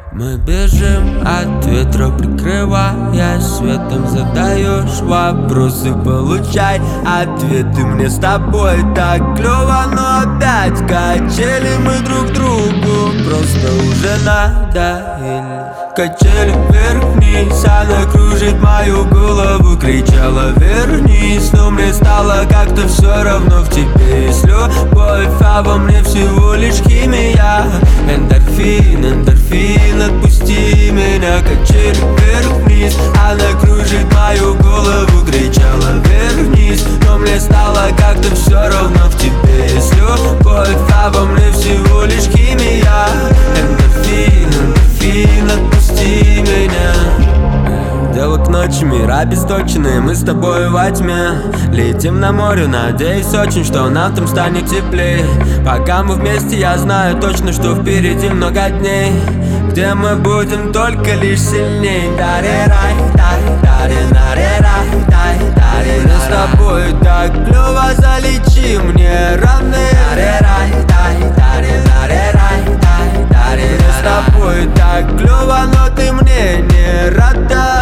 Мы бежим от ветра, прикрываясь светом. Задаешь вопросы, получай ответы. Мне с тобой так клёво, но опять качели мы друг другу просто уже надоели. Качели вверх-вниз, она кружит мою голову. Кричала вернись, но мне стало как-то все равно. В тебе есть любовь, а во мне всего лишь химия. Эндорфин, эндорфин, отпусти меня. Качели вверх-вниз, она кружит мою голову. Кричала вернись, но мне стало как-то все равно. В тебе есть любовь, а во мне всего лишь химия. Эндорфин, эндорфин, отпусти меня. Дело к ночи, мир обесточенный, мы с тобой во тьме. Летим на море, надеюсь очень, что нам там станет теплее. Пока мы вместе, я знаю точно, что впереди много дней, где мы будем только лишь сильней. Дарирай, дай, даринарирай, дай, даринарай. Мы с тобой так клёво, залечи мне раны. Дарирай, дай, даринарирай, дай, даринарай. Мы с тобой так клёво, но ты мне не рада.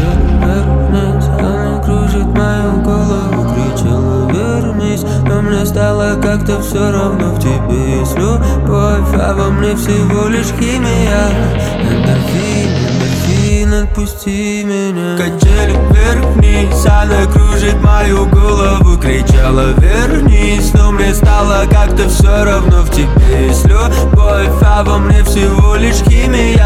Она кружит мою голову, кричала вернись, но мне стало как-то все равно. В тебе есть любовь, а во мне всего лишь химия. Эндорфин, эндорфин, отпусти меня. Качели вверх-вниз, она кружит мою голову. Кричала вернись, но мне стало как-то все равно. В тебе есть любовь, а во мне всего лишь химия.